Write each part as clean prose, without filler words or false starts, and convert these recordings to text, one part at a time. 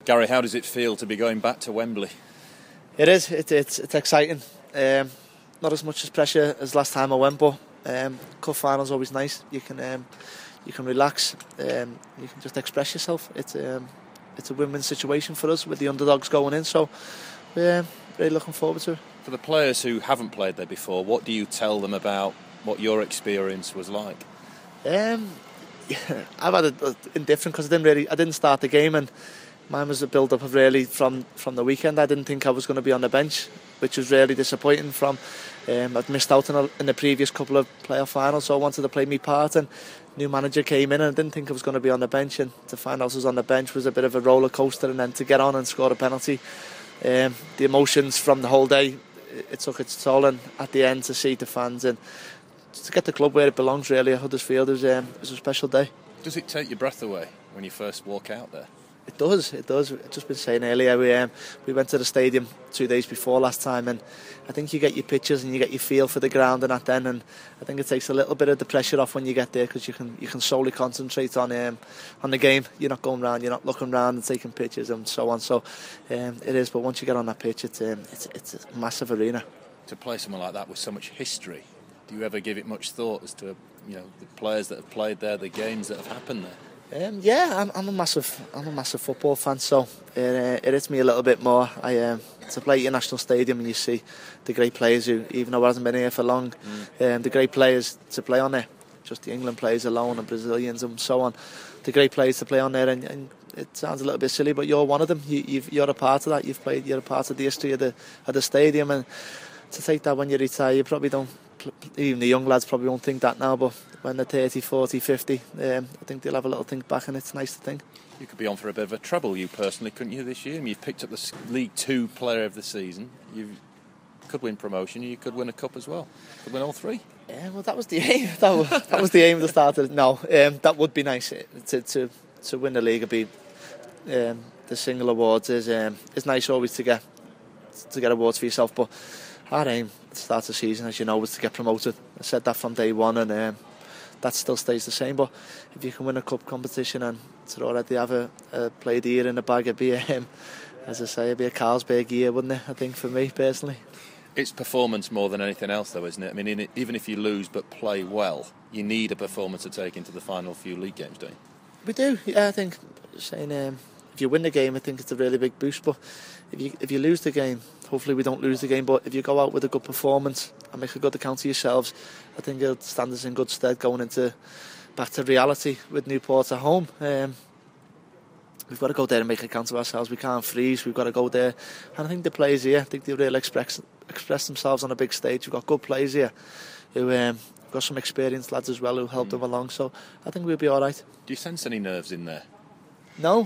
Gary, how does it feel to be going back to Wembley? It is. It's exciting. Not as much as pressure as last time I went, but cup final's always nice. You can relax. You can just express yourself. It's a win-win situation for us with the underdogs going in. So we're really looking forward to it. For the players who haven't played there before, what do you tell them about what your experience was like? I've had it indifferent because I didn't start the game, and mine was a build-up of really from the weekend. I didn't think I was going to be on the bench, which was really disappointing. I'd missed out in the previous couple of playoff finals, so I wanted to play my part, and new manager came in and I didn't think I was going to be on the bench, and to find out I was on the bench was a bit of a roller coaster, and then to get on and score a penalty, the emotions from the whole day, it took its toll, and at the end to see the fans and to get the club where it belongs really at Huddersfield was a special day. Does it take your breath away when you first walk out there? It does. I've just been saying earlier, we went to the stadium 2 days before last time, and I think you get your pictures and you get your feel for the ground and that then, and I think it takes a little bit of the pressure off when you get there, because you can solely concentrate on the game. You're not going around, you're not looking around and taking pictures and so on. So it is, but once you get on that pitch, it's a massive arena. To play somewhere like that with so much history, do you ever give it much thought as to the players that have played there, the games that have happened there? I'm a massive football fan, so it hits me a little bit more. To play at your national stadium and you see the great players who, even though I hasn't been here for long, the great players to play on there, just the England players alone and Brazilians and so on, the great players to play on there, and it sounds a little bit silly, but you're one of them. You're a part of that. You're a part of the history of the stadium, and to take that when you retire, you probably don't. Even the young lads probably won't think that now, but when they're 30, 40, 50, I think they'll have a little think back, and it's nice to think. You could be on for a bit of a trouble, you personally, couldn't you, this year? I mean, you've picked up the League 2 player of the season. You could win promotion, you could win a cup as well. Could win all three. Yeah, well, that was the aim. That was the aim at the start of it. No, that would be nice. To win the league would be the single awards is nice always to get awards for yourself, but our aim at the start of the season, as you know, was to get promoted. I said that from day one, and that still stays the same. But if you can win a cup competition and to already have a play of the year in the bag, it'd be, as I say, it'd be a Carlsberg year, wouldn't it? I think for me personally. It's performance more than anything else, though, isn't it? I mean, even if you lose but play well, you need a performance to take into the final few league games, don't you? We do. Yeah, I think saying if you win the game, I think it's a really big boost. But if you lose the game, hopefully we don't lose the game, but if you go out with a good performance and make a good account of yourselves, I think it'll stand us in good stead going back to reality with Newport at home. We've got to go there and make a account of ourselves. We can't freeze. We've got to go there, and I think the players here, I think they really express themselves on a big stage. We've got good players here who got some experienced lads as well who help them along, so I think we'll be all right. Do you sense any nerves in there? No.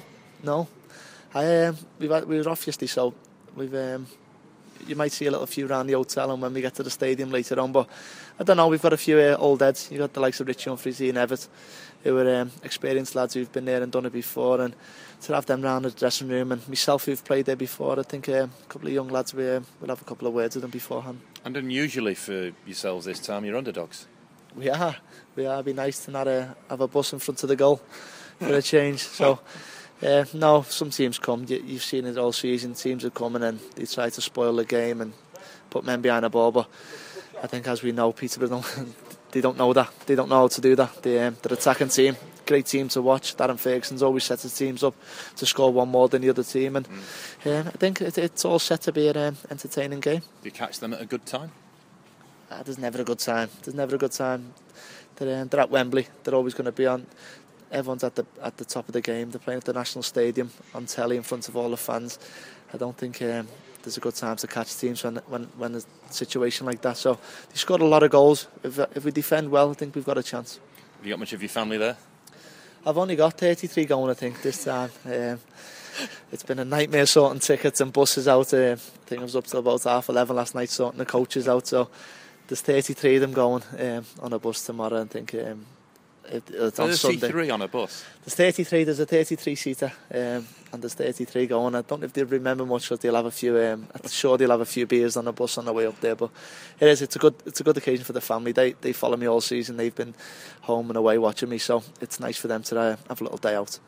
We were off yesterday, so you might see a few around the hotel and when we get to the stadium later on, but I don't know, we've got a few old heads. You've got the likes of Richie Humphries and Everett, who are experienced lads who've been there and done it before, and to have them round the dressing room, and myself who've played there before, I think a couple of young lads, we'll have a couple of words with them beforehand. And unusually for yourselves this time, you're underdogs. We are. It'd be nice to not have a bus in front of the goal for a change, so... no, some teams come. You've seen it all season. Teams are coming and they try to spoil the game and put men behind the ball. But I think, as we know, Peterborough they don't know that. They don't know how to do that. They're attacking team, great team to watch. Darren Ferguson's always sets his teams up to score one more than the other team, and I think it's all set to be an entertaining game. Do you catch them at a good time? There's never a good time. They're at Wembley. They're always going to be on. Everyone's at the top of the game. They're playing at the National Stadium on telly in front of all the fans. I don't think there's a good time to catch teams when there's a situation like that. So they scored a lot of goals. If we defend well, I think we've got a chance. Have you got much of your family there? I've only got 33 going, I think, this time. It's been a nightmare sorting tickets and buses out. I think I was up till about 11:30 last night sorting the coaches out. So there's 33 of them going on a bus tomorrow. I think it's on Sunday. 33 on a bus? There's 33. There's a 33-seater, and there's 33 going. I don't know if they remember much, because they'll have a few. I'm sure they'll have a few beers on the bus on the way up there. But it's a good occasion for the family. They follow me all season. They've been home and away watching me, so it's nice for them to have a little day out.